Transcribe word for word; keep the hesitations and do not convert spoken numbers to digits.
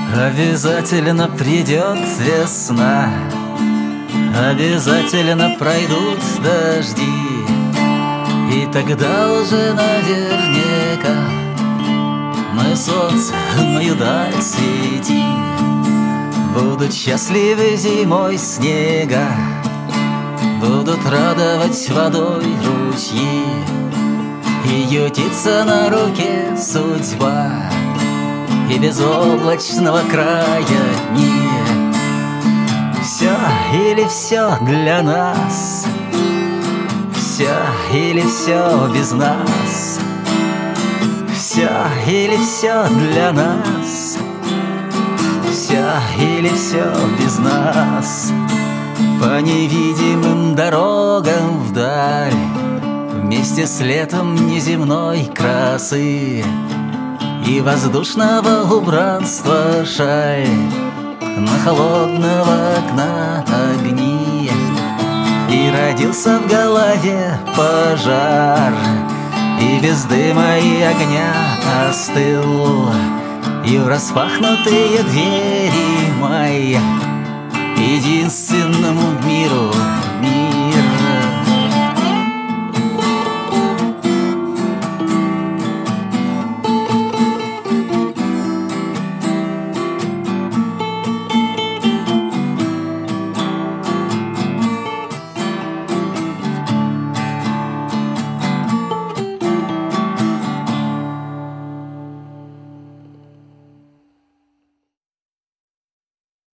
Обязательно придет весна, обязательно пройдут дожди, и тогда уже наверняка мы солнцем даль свети. Будут счастливы зимой снега, будут радовать водой ручьи, и ютится на руке судьба, и безоблачного края дни. Все или все для нас, все или все без нас, все или все для нас, все или все без нас. По невидимым дорогам вдаль, вместе с летом неземной красы и воздушного убранства шаль, на холодного окна огни. И родился в голове пожар, и без дыма и огня остыл, и в распахнутые двери мои единственному миру